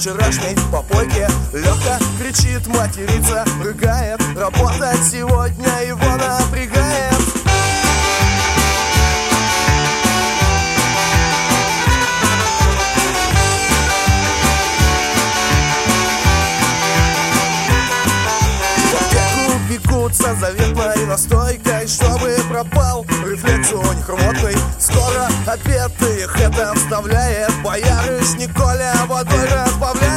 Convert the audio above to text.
вчерашней попойке. Лёха кричит, матерится, рыгает, работать сегодня его напрягает. Бегутся заветной настойкой, чтобы пропал рефлекс у них рвотный. Скоро обед их это вставляет, боярышник Коля водой разбавляет.